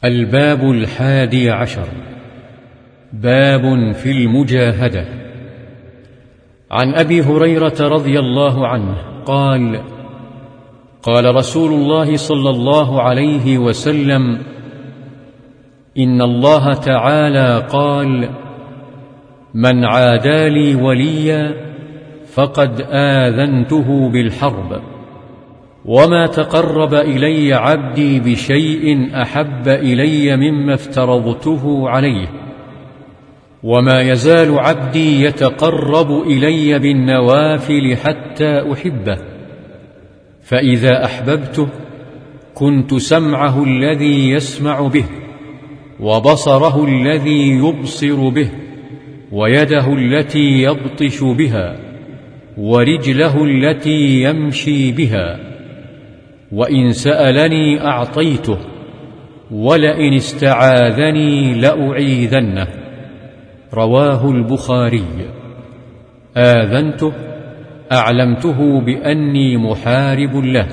الباب 11 باب في المجاهدة. عن أبي هريرة رضي الله عنه قال: قال رسول الله صلى الله عليه وسلم: إن الله تعالى قال: من عادى لي وليا فقد آذنته بالحرب، وما تقرب إلي عبدي بشيء أحب إلي مما افترضته عليه، وما يزال عبدي يتقرب إلي بالنوافل حتى أحبه، فإذا أحببته كنت سمعه الذي يسمع به، وبصره الذي يبصر به، ويده التي يبطش بها، ورجله التي يمشي بها. وإن سألني أعطيته، ولئن استعاذني لأعيذنه. رواه البخاري. آذنته أعلمته بأني محارب له.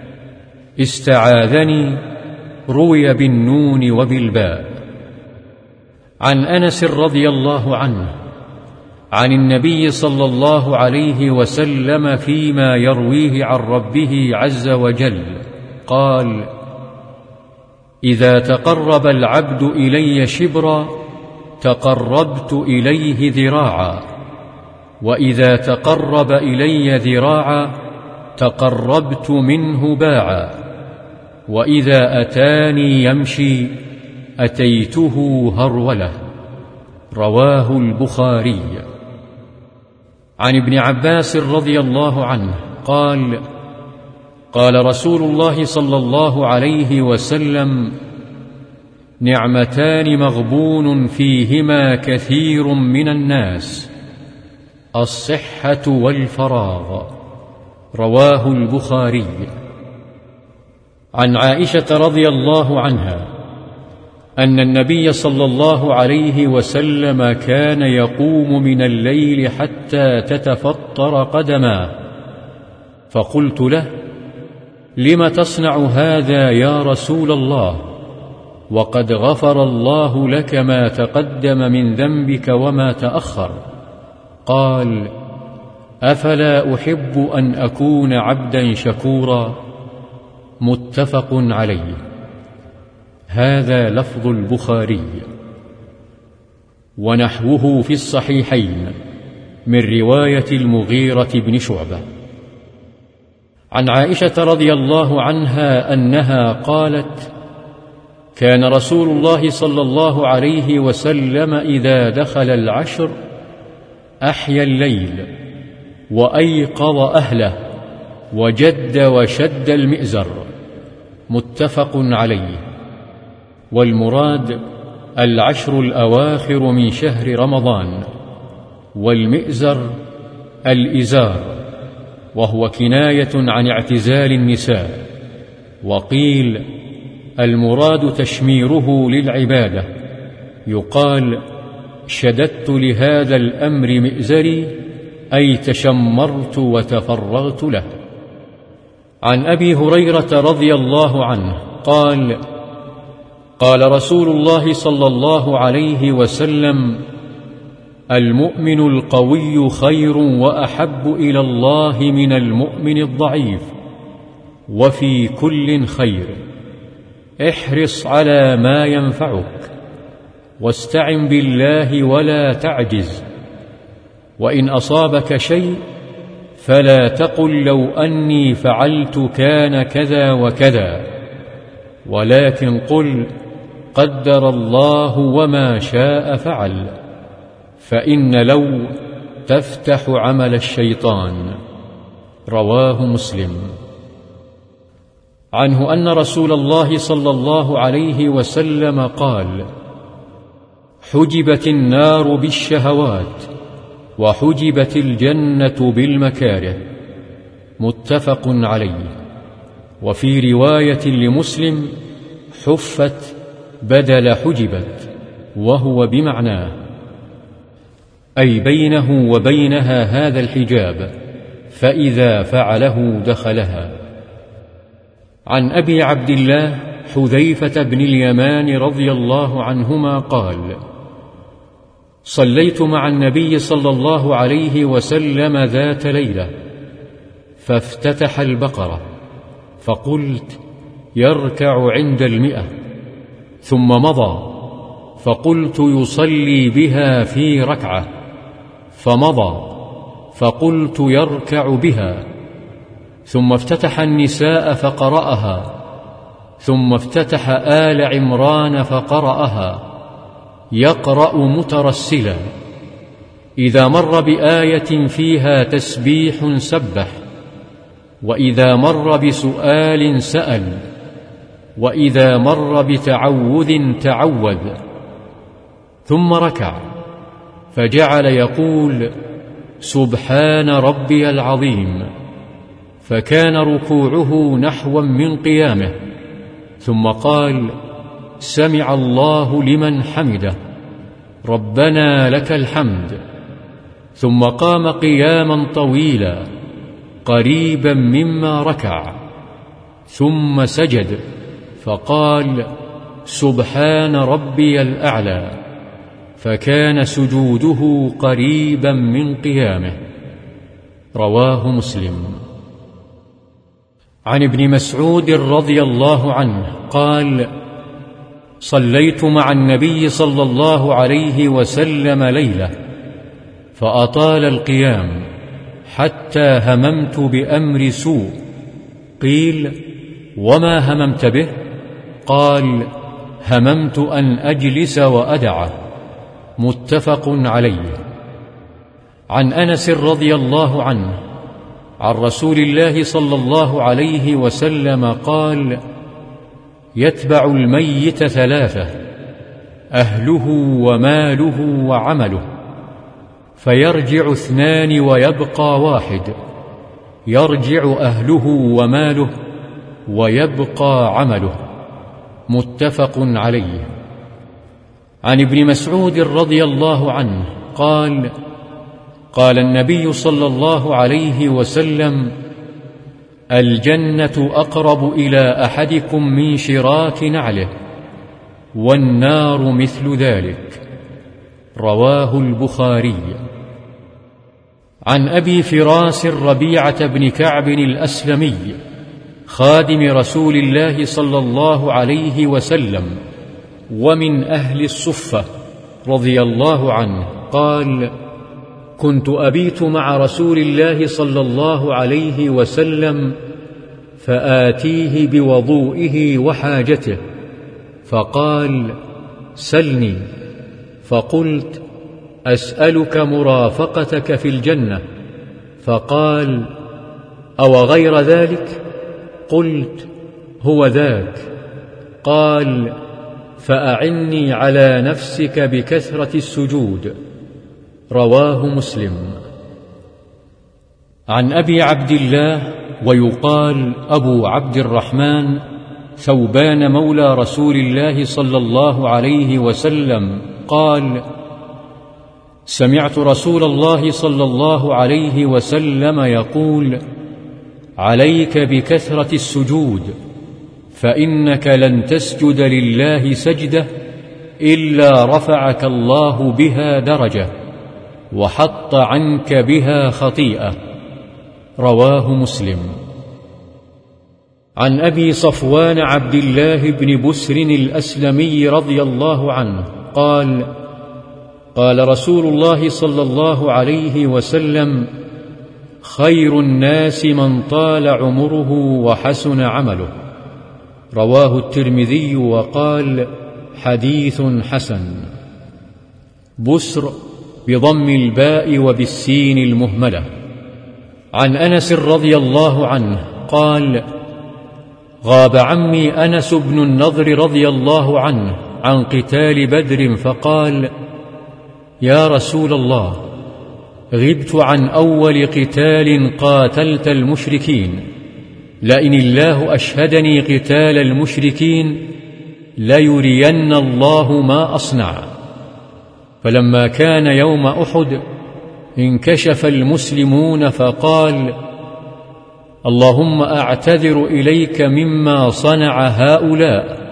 استعاذني روي بالنون وبالباء. عن أنس رضي الله عنه عن النبي صلى الله عليه وسلم فيما يرويه عن ربه عز وجل قال: إذا تقرب العبد إلي شبرا تقربت إليه ذراعا، وإذا تقرب إلي ذراعا تقربت منه باعا، وإذا أتاني يمشي أتيته هرولة. رواه البخاري. عن ابن عباس رضي الله عنه قال: قال رسول الله صلى الله عليه وسلم: نعمتان مغبون فيهما كثير من الناس، الصحة والفراغ. رواه البخاري. عن عائشة رضي الله عنها أن النبي صلى الله عليه وسلم كان يقوم من الليل حتى تتفطر قدماه، فقلت له: لم تصنع هذا يا رسول الله، وقد غفر الله لك ما تقدم من ذنبك وما تأخر؟ قال: أفلا أحب أن أكون عبدا شكورا. متفق عليه. هذا لفظ البخاري. ونحوه في الصحيحين من رواية المغيرة بن شعبة. عن عائشة رضي الله عنها أنها قالت: كان رسول الله صلى الله عليه وسلم إذا دخل العشر أحيا الليل، وأيقظ أهله، وجد وشد المئزر. متفق عليه. والمراد العشر الأواخر من شهر رمضان، والمئزر الإزار، وهو كناية عن اعتزال النساء. وقيل المراد تشميره للعبادة، يقال: شددت لهذا الأمر مئزري، أي تشمرت وتفرغت له. عن أبي هريرة رضي الله عنه قال: قال رسول الله صلى الله عليه وسلم: المؤمن القوي خير وأحب إلى الله من المؤمن الضعيف، وفي كل خير. احرص على ما ينفعك، واستعن بالله ولا تعجز. وإن أصابك شيء فلا تقل لو أني فعلت كان كذا وكذا، ولكن قل قدر الله وما شاء فعل، فإن لو تفتح عمل الشيطان. رواه مسلم. عنه أن رسول الله صلى الله عليه وسلم قال: حجبت النار بالشهوات، وحجبت الجنة بالمكاره. متفق عليه. وفي رواية لمسلم: حفت بدل حجبت، وهو بمعناه، أي بينه وبينها هذا الحجاب، فإذا فعله دخلها. عن أبي عبد الله حذيفة بن اليمان رضي الله عنهما قال: صليت مع النبي صلى الله عليه وسلم ذات ليلة، فافتتح البقرة، فقلت: يركع عند 100، ثم مضى، فقلت: يصلي بها في ركعة، فمضى، فقلت: يركع بها، ثم افتتح النساء فقرأها، ثم افتتح آل عمران فقرأها، يقرأ مترسلا، إذا مر بآية فيها تسبيح سبح، وإذا مر بسؤال سأل، وإذا مر بتعوذ تعوذ، ثم ركع، فجعل يقول: سبحان ربي العظيم، فكان ركوعه نحوا من قيامه، ثم قال: سمع الله لمن حمده، ربنا لك الحمد، ثم قام قياما طويلا قريبا مما ركع، ثم سجد، فقال: سبحان ربي الأعلى، فكان سجوده قريبا من قيامه. رواه مسلم. عن ابن مسعود رضي الله عنه قال: صليت مع النبي صلى الله عليه وسلم ليلة، فأطال القيام حتى هممت بأمر سوء. قيل: وما هممت به؟ قال: هممت أن أجلس وأدعه. متفق عليه. عن أنس رضي الله عنه عن رسول الله صلى الله عليه وسلم قال: يتبع الميت 3: أهله وماله وعمله، فيرجع 2 ويبقى 1، يرجع أهله وماله ويبقى عمله. متفق عليه. عن ابن مسعود رضي الله عنه قال: قال النبي صلى الله عليه وسلم: الجنة أقرب إلى أحدكم من شراك نعله، والنار مثل ذلك. رواه البخاري. عن أبي فراس ربيعة بن كعب الأسلمي خادم رسول الله صلى الله عليه وسلم ومن أهل الصفة رضي الله عنه قال: كنت أبيت مع رسول الله صلى الله عليه وسلم، فآتيه بوضوئه وحاجته، فقال: سلني. فقلت: أسألك مرافقتك في الجنة. فقال: أو غير ذلك؟ قلت: هو ذاك. قال: فأعني على نفسك بكثرة السجود. رواه مسلم. عن أبي عبد الله ويقال أبو عبد الرحمن ثوبان مولى رسول الله صلى الله عليه وسلم قال: سمعت رسول الله صلى الله عليه وسلم يقول: عليك بكثرة السجود، فإنك لن تسجد لله سجدة إلا رفعك الله بها درجة وحط عنك بها خطيئة. رواه مسلم. عن أبي صفوان عبد الله بن بسر الأسلمي رضي الله عنه قال: قال رسول الله صلى الله عليه وسلم: خير الناس من طال عمره وحسن عمله. رواه الترمذي وقال: حديث حسن. بسر بضم الباء وبالسين المهملة. عن أنس رضي الله عنه قال: غاب عمي أنس بن النضر رضي الله عنه عن قتال بدر، فقال: يا رسول الله، غبت عن أول قتال قاتلت المشركين، لئن الله أشهدني قتال المشركين ليرين الله ما أصنع. فلما كان يوم أحد انكشف المسلمون، فقال: اللهم أعتذر إليك مما صنع هؤلاء،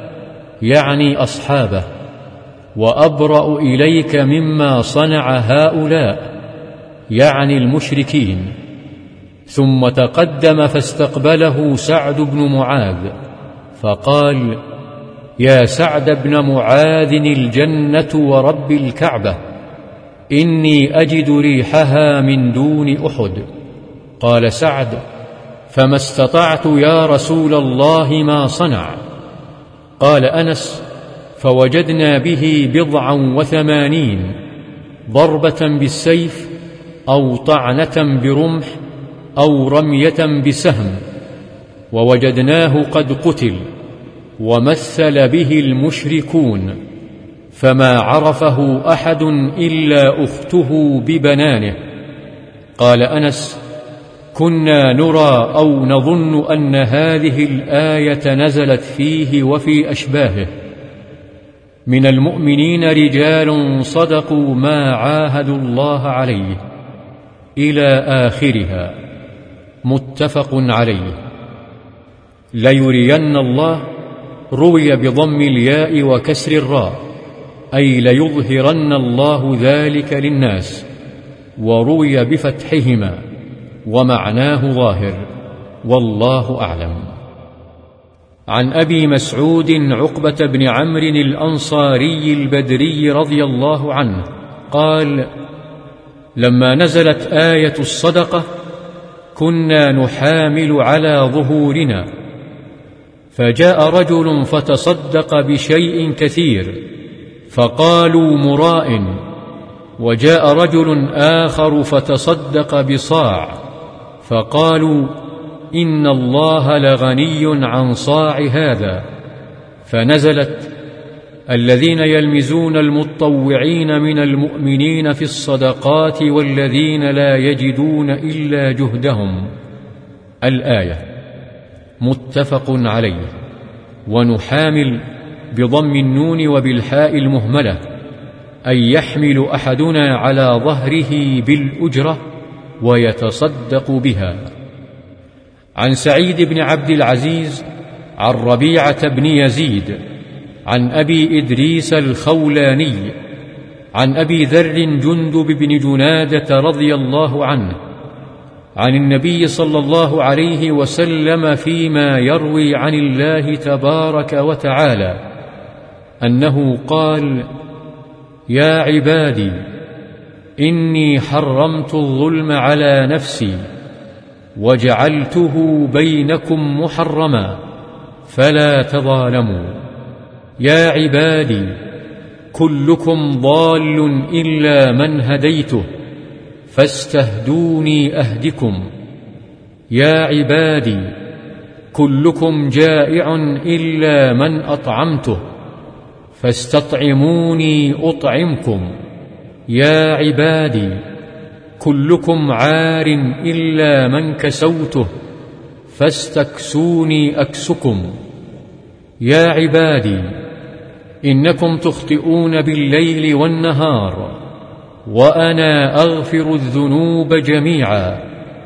يعني أصحابه، وأبرأ إليك مما صنع هؤلاء، يعني المشركين. ثم تقدم فاستقبله سعد بن معاذ فقال: يا سعد بن معاذ، الجنة ورب الكعبة، إني أجد ريحها من دون أحد. قال سعد: فما استطعت يا رسول الله ما صنع. قال أنس: فوجدنا به 87 ضربة بالسيف أو طعنة برمح أو رمية بسهم، ووجدناه قد قتل ومثل به المشركون، فما عرفه أحد إلا أخته ببنانه. قال أنس: كنا نرى أو نظن أن هذه الآية نزلت فيه وفي أشباهه: من المؤمنين رجال صدقوا ما عاهدوا الله عليه، إلى آخرها. متفق عليه. ليرين الله روي بضم الياء وكسر الراء، أي ليظهرن الله ذلك للناس، وروي بفتحهما ومعناه ظاهر، والله أعلم. عن أبي مسعود عقبة بن عمرو الأنصاري البدري رضي الله عنه قال: لما نزلت آية الصدقة كنا نحامل على ظهورنا، فجاء رجل فتصدق بشيء كثير فقالوا مراء، وجاء رجل آخر فتصدق بصاع فقالوا إن الله لغني عن صاع هذا، فنزلت: الذين يلمزون المتطوعين من المؤمنين في الصدقات والذين لا يجدون إلا جهدهم، الآية. متفق عليه. ونحامل بضم النون وبالحاء المهملة، أي يحمل أحدنا على ظهره بالأجرة ويتصدق بها. عن سعيد بن عبد العزيز عن ربيعة بن يزيد عن أبي إدريس الخولاني عن أبي ذر جندب بن جنادة رضي الله عنه عن النبي صلى الله عليه وسلم فيما يروي عن الله تبارك وتعالى أنه قال: يا عبادي، إني حرمت الظلم على نفسي وجعلته بينكم محرما فلا تظالموا. يا عبادي، كلكم ضال إلا من هديته فاستهدوني أهدكم. يا عبادي، كلكم جائع إلا من أطعمته فاستطعموني أطعمكم. يا عبادي، كلكم عار إلا من كسوته فاستكسوني أكسكم. يا عبادي، إنكم تخطئون بالليل والنهار وأنا أغفر الذنوب جميعا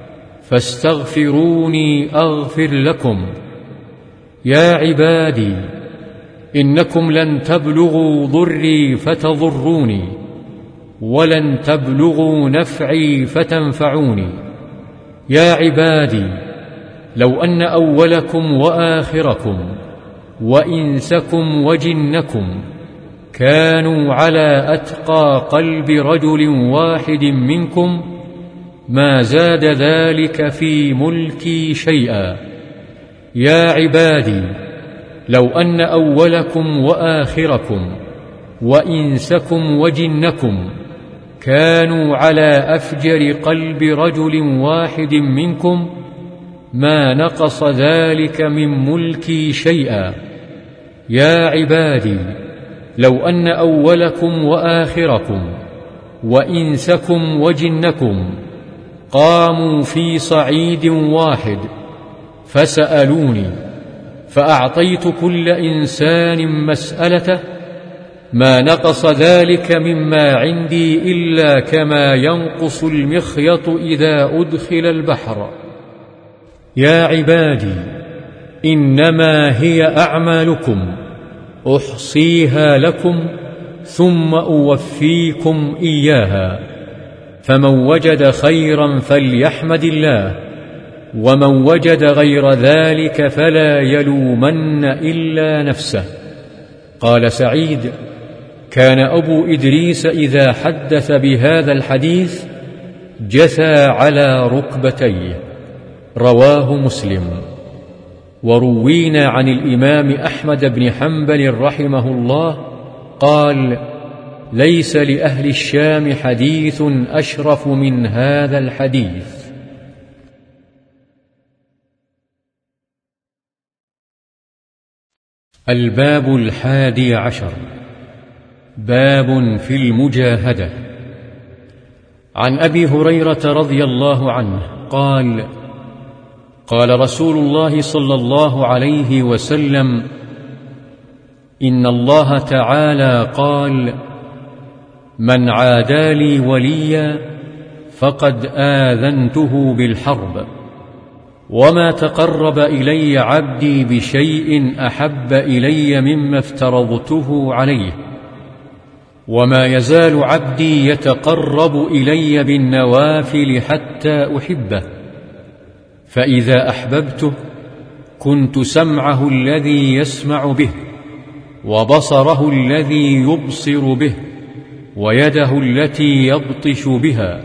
فاستغفروني أغفر لكم. يا عبادي، إنكم لن تبلغوا ضري فتضروني ولن تبلغوا نفعي فتنفعوني. يا عبادي، لو أن أولكم وآخركم وإنسكم وجنكم كانوا على أتقى قلب رجل واحد منكم ما زاد ذلك في ملكي شيئا. يا عبادي، لو أن أولكم وآخركم وإنسكم وجنكم كانوا على أفجر قلب رجل واحد منكم ما نقص ذلك من ملكي شيئا. يا عبادي، لو أن أولكم وآخركم وإنسكم وجنكم قاموا في صعيد واحد فسألوني فأعطيت كل إنسان مسألته ما نقص ذلك مما عندي إلا كما ينقص المخيط إذا أدخل البحر. يا عبادي، إنما هي أعمالكم أحصيها لكم ثم أوفيكم إياها، فمن وجد خيرا فليحمد الله، ومن وجد غير ذلك فلا يلومن إلا نفسه. قال سعيد: كان أبو إدريس إذا حدث بهذا الحديث جثى على ركبتيه. رواه مسلم. وروينا عن الإمام أحمد بن حنبل رحمه الله قال: ليس لأهل الشام حديث أشرف من هذا الحديث. الباب 11. باب في المجاهدة. عن أبي هريرة رضي الله عنه قال: قال رسول الله صلى الله عليه وسلم: إن الله تعالى قال: من عادى لي وليا فقد آذنته بالحرب، وما تقرب إلي عبدي بشيء أحب إلي مما افترضته عليه، وما يزال عبدي يتقرب إلي بالنوافل حتى أحبه، فإذا أحببته كنت سمعه الذي يسمع به، وبصره الذي يبصر به، ويده التي يبطش بها،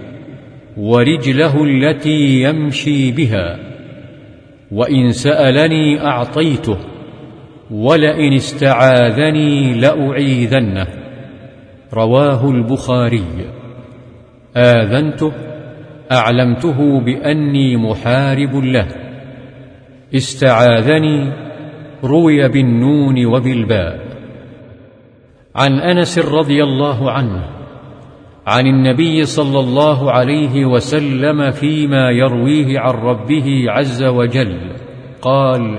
ورجله التي يمشي بها. وإن سألني أعطيته، ولئن استعاذني لأعيذنه. رواه البخاري. آذنته أعلمته بأني محارب له. استعاذني روي بالنون وبالباء. عن أنس رضي الله عنه عن النبي صلى الله عليه وسلم فيما يرويه عن ربه عز وجل قال: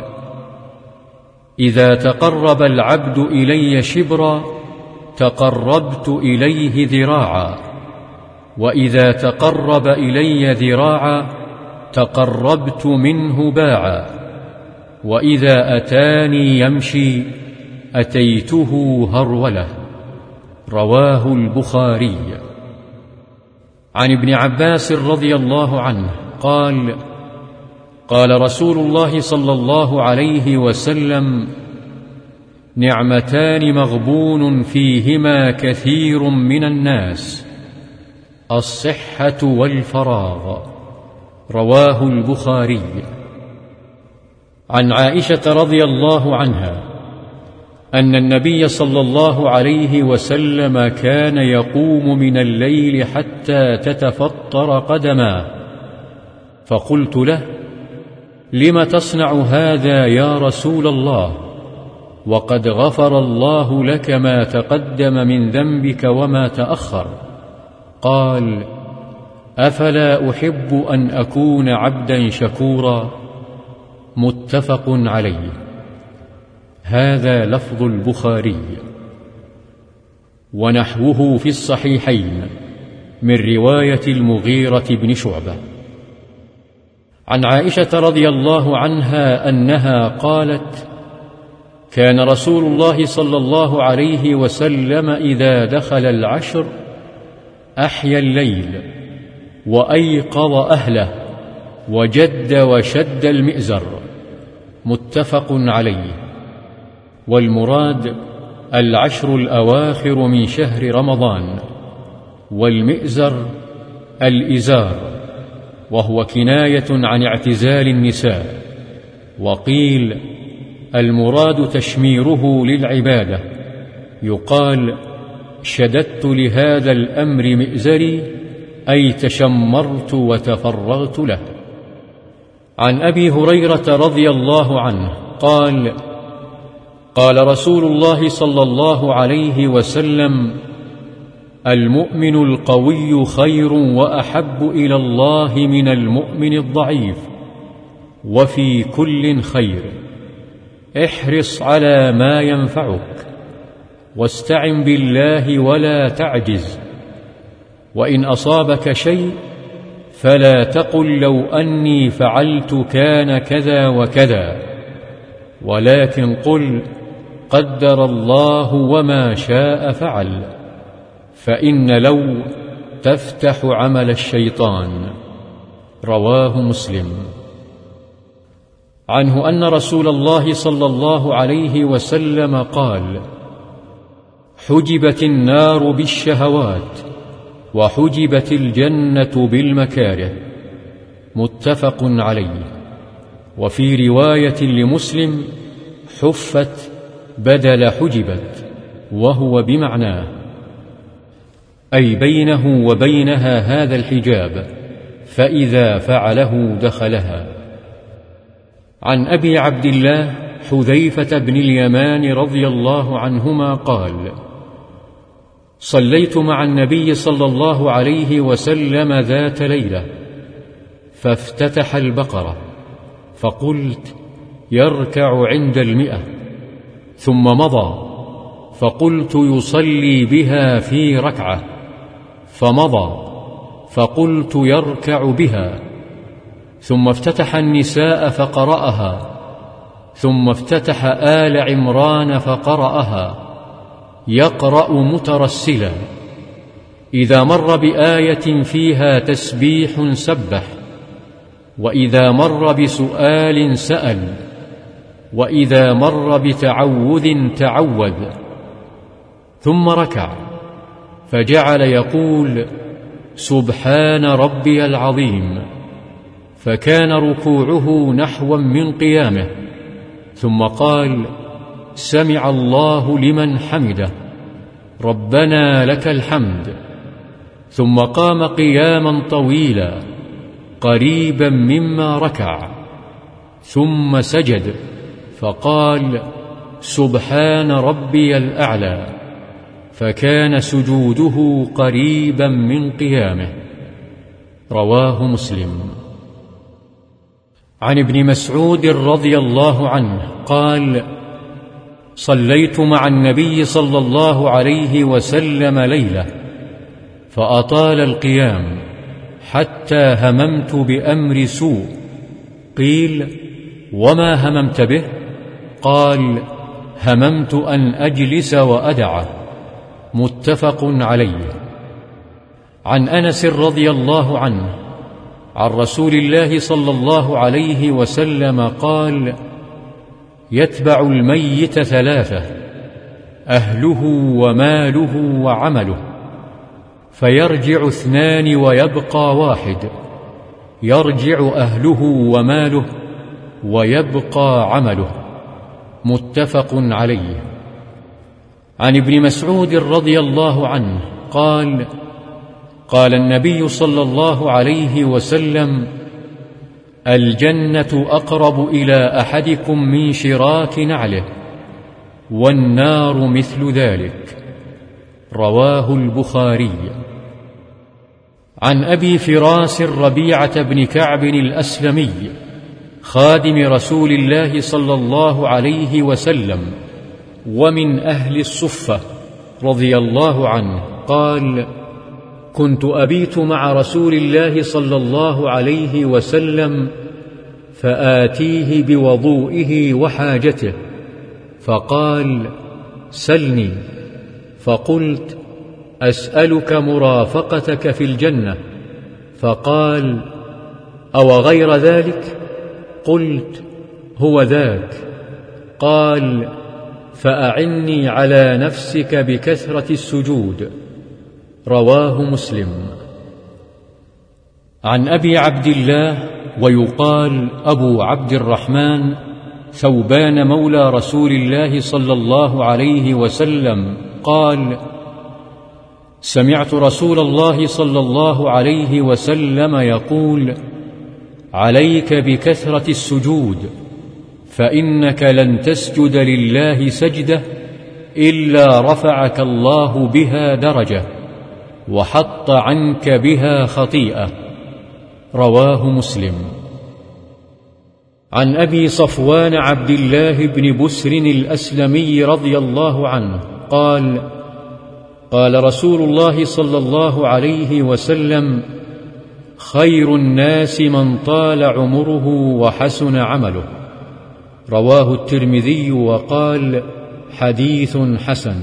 إذا تقرب العبد إلي شبرا تقربت إليه ذراعا، وإذا تقرب إلي ذراعا تقربت منه باعا، وإذا أتاني يمشي أتيته هرولة. رواه البخاري. عن ابن عباس رضي الله عنه قال: قال رسول الله صلى الله عليه وسلم: نعمتان مغبون فيهما كثير من الناس، الصحة والفراغ. رواه البخاري. عن عائشة رضي الله عنها أن النبي صلى الله عليه وسلم كان يقوم من الليل حتى تتفطر قدماه، فقلت له: لم تصنع هذا يا رسول الله، وقد غفر الله لك ما تقدم من ذنبك وما تأخر؟ قال: أفلا أحب أن أكون عبدا شكورا. متفق عليه. هذا لفظ البخاري. ونحوه في الصحيحين من رواية المغيرة بن شعبة. عن عائشة رضي الله عنها أنها قالت: كان رسول الله صلى الله عليه وسلم إذا دخل العشر أحيا الليل وأيقظ أهله وجد وشد المئزر. متفق عليه. والمراد العشر الأواخر من شهر رمضان، والمئزر الإزار، وهو كناية عن اعتزال النساء. وقيل المراد تشميره للعبادة، يقال: شددت لهذا الأمر مئزري، أي تشمرت وتفرغت له. عن أبي هريرة رضي الله عنه قال: قال رسول الله صلى الله عليه وسلم: المؤمن القوي خير وأحب إلى الله من المؤمن الضعيف، وفي كل خير. احرص على ما ينفعك، واستعن بالله ولا تعجز. وإن أصابك شيء فلا تقل لو أني فعلت كان كذا وكذا، ولكن قل قدر الله وما شاء فعل، فإن لو تفتح عمل الشيطان. رواه مسلم. عنه أن رسول الله صلى الله عليه وسلم قال: حجبت النار بالشهوات وحجبت الجنة بالمكاره. متفق عليه. وفي رواية لمسلم: حفت بدل حجبت، وهو بمعناه، أي بينه وبينها هذا الحجاب، فإذا فعله دخلها. عن أبي عبد الله حذيفة بن اليمان رضي الله عنهما قال: صليت مع النبي صلى الله عليه وسلم ذات ليلة، فافتتح البقرة، فقلت: يركع عند 100، ثم مضى، فقلت: يصلي بها في ركعة، فمضى، فقلت: يركع بها، ثم افتتح النساء فقرأها، ثم افتتح آل عمران فقرأها، يقرأ مترسلا، إذا مر بآية فيها تسبيح سبح، وإذا مر بسؤال سأل، وإذا مر بتعوذ تعوذ، ثم ركع، فجعل يقول: سبحان ربي العظيم، فكان ركوعه نحوا من قيامه، ثم قال: سمع الله لمن حمده، ربنا لك الحمد، ثم قام قياما طويلا قريبا مما ركع، ثم سجد، فقال: سبحان ربي الأعلى، فكان سجوده قريبا من قيامه. رواه مسلم. عن ابن مسعود رضي الله عنه قال: صليت مع النبي صلى الله عليه وسلم ليلة، فأطال القيام حتى هممت بأمر سوء. قيل: وما هممت به؟ قال: هممت أن أجلس وأدعه. متفق عليه. عن أنس رضي الله عنه عن رسول الله صلى الله عليه وسلم قال: يتبع الميت 3: أهله وماله وعمله، فيرجع 2 ويبقى 1، يرجع أهله وماله ويبقى عمله. متفق عليه. عن ابن مسعود رضي الله عنه قال: قال النبي صلى الله عليه وسلم: الجنة أقرب إلى أحدكم من شراك نعله، والنار مثل ذلك. رواه البخاري. عن أبي فراس ربيعة بن كعب الأسلمي خادم رسول الله صلى الله عليه وسلم ومن أهل الصفة رضي الله عنه قال: كنت أبيت مع رسول الله صلى الله عليه وسلم، فآتيه بوضوئه وحاجته، فقال: سلني. فقلت: أسألك مرافقتك في الجنة. فقال: أو غير ذلك؟ قلت: هو ذاك. قال: فأعني على نفسك بكثرة السجود. رواه مسلم. عن أبي عبد الله ويقال أبو عبد الرحمن ثوبان مولى رسول الله صلى الله عليه وسلم قال: سمعت رسول الله صلى الله عليه وسلم يقول: عليك بكثرة السجود، فإنك لن تسجد لله سجدة إلا رفعك الله بها درجة وحط عنك بها خطيئة. رواه مسلم. عن أبي صفوان عبد الله بن بسر الأسلمي رضي الله عنه قال: قال رسول الله صلى الله عليه وسلم: خير الناس من طال عمره وحسن عمله. رواه الترمذي وقال: حديث حسن.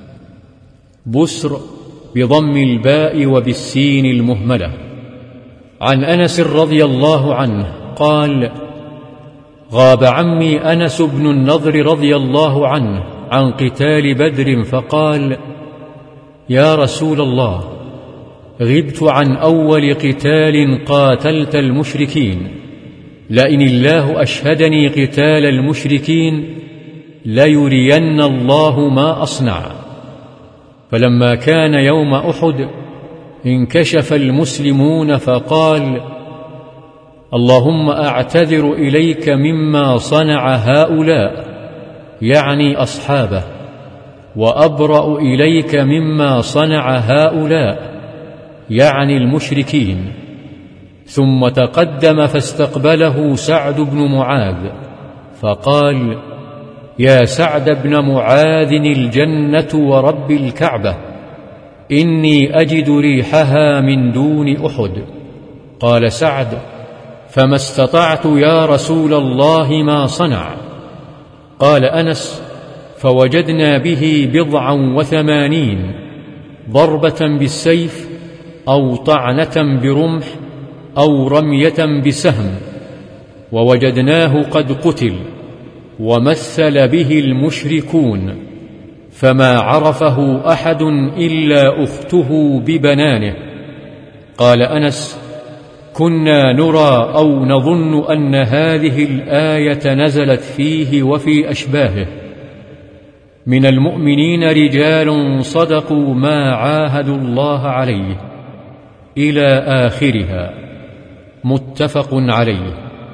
بسر بضم الباء وبالسين المهملة. عن أنس رضي الله عنه قال: غاب عمي أنس بن النضر رضي الله عنه عن قتال بدر فقال: يا رسول الله، غبت عن أول قتال قاتلت المشركين، لئن الله أشهدني قتال المشركين ليرين الله ما أصنع. فلما كان يوم أحد انكشف المسلمون فقال: اللهم أعتذر إليك مما صنع هؤلاء، يعني أصحابه، وأبرأ إليك مما صنع هؤلاء، يعني المشركين. ثم تقدم فاستقبله سعد بن معاذ فقال: يا سعد بن معاذ، الجنة ورب الكعبة، إني أجد ريحها من دون أحد. قال سعد: فما استطعت يا رسول الله ما صنع. قال أنس: فوجدنا به 89 ضربة بالسيف أو طعنة برمح أو رمية بسهم، ووجدناه قد قتل ومثل به المشركون، فما عرفه أحد إلا أخته ببنانه. قال أنس: كنا نرى أو نظن أن هذه الآية نزلت فيه وفي أشباهه: من المؤمنين رجال صدقوا ما عاهدوا الله عليه، إلى آخرها. متفق عليه.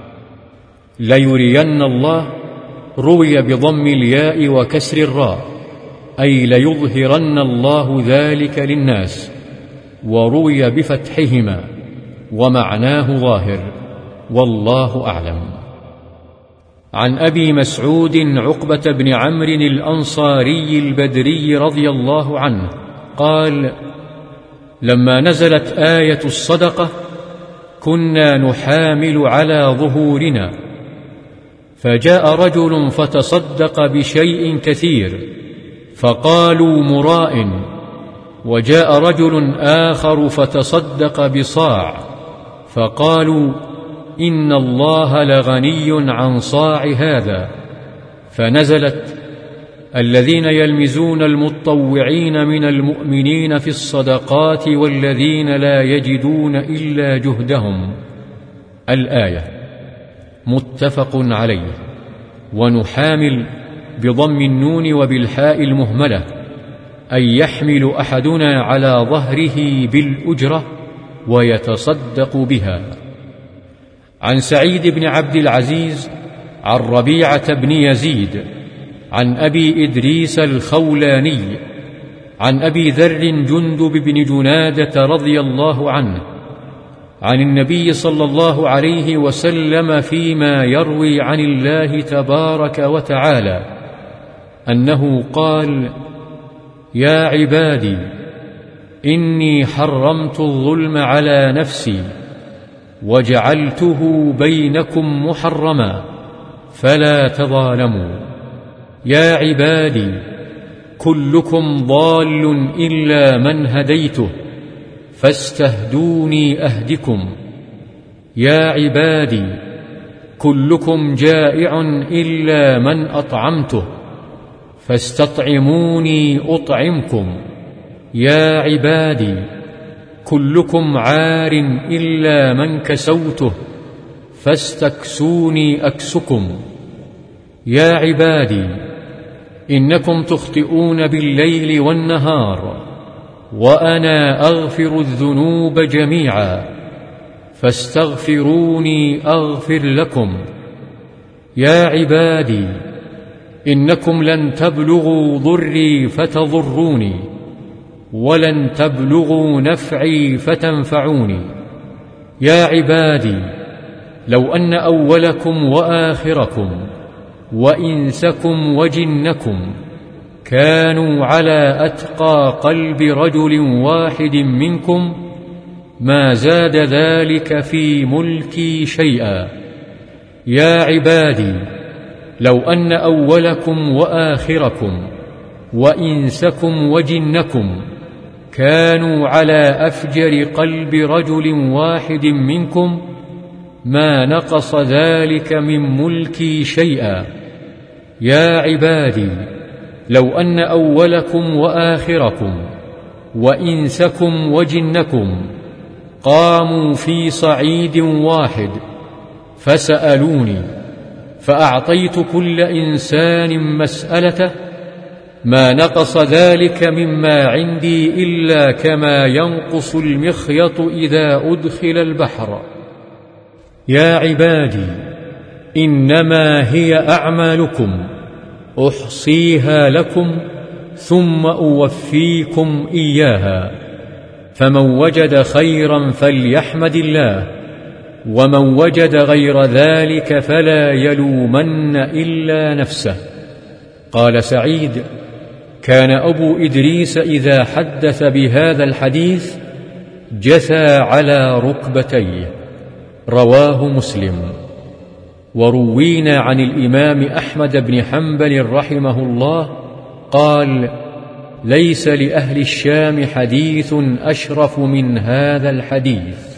ليرين الله روي بضم الياء وكسر الراء، أي ليظهرن الله ذلك للناس، وروي بفتحهما ومعناه ظاهر، والله أعلم. عن أبي مسعود عقبة بن عمرو الأنصاري البدري رضي الله عنه قال: لما نزلت آية الصدقة كنا نحامل على ظهورنا، فجاء رجل فتصدق بشيء كثير فقالوا مراء، وجاء رجل آخر فتصدق بصاع فقالوا إن الله لغني عن صاع هذا، فنزلت: الذين يلمزون المتطوعين من المؤمنين في الصدقات والذين لا يجدون إلا جهدهم. الآية. متفق عليه. ونحامل بضم النون وبالحاء المهملة، أي يحمل أحدنا على ظهره بالأجرة ويتصدق بها. عن سعيد بن عبد العزيز عن ربيعة بن يزيد عن أبي إدريس الخولاني عن أبي ذر جندب بن جنادة رضي الله عنه عن النبي صلى الله عليه وسلم فيما يروي عن الله تبارك وتعالى أنه قال: يا عبادي، إني حرمت الظلم على نفسي وجعلته بينكم محرما فلا تظالموا. يا عبادي، كلكم ضال إلا من هديته فاستهدوني أهدكم. يا عبادي، كلكم جائع إلا من أطعمته فاستطعموني أطعمكم. يا عبادي، كلكم عار إلا من كسوته فاستكسوني أكسكم. يا عبادي، إنكم تخطئون بالليل والنهار وأنا أغفر الذنوب جميعا فاستغفروني أغفر لكم. يا عبادي، إنكم لن تبلغوا ضري فتضروني ولن تبلغوا نفعي فتنفعوني. يا عبادي، لو أن أولكم وآخركم وإنسكم وجنكم كانوا على أتقى قلب رجل واحد منكم ما زاد ذلك في ملكي شيئا. يا عبادي، لو أن أولكم وآخركم وإنسكم وجنكم كانوا على أفجر قلب رجل واحد منكم ما نقص ذلك من ملكي شيئا. يا عبادي، لو أن أولكم وآخركم وإنسكم وجنكم قاموا في صعيد واحد فسألوني فأعطيت كل إنسان مسألته ما نقص ذلك مما عندي إلا كما ينقص المخيط إذا أدخل البحر. يا عبادي، إنما هي أعمالكم أحصيها لكم ثم أوفيكم إياها، فمن وجد خيرا فليحمد الله، ومن وجد غير ذلك فلا يلومن إلا نفسه. قال سعيد: كان أبو إدريس إذا حدث بهذا الحديث جثى على ركبتيه. رواه مسلم. وروينا عن الإمام أحمد بن حنبل رحمه الله قال: ليس لأهل الشام حديث أشرف من هذا الحديث.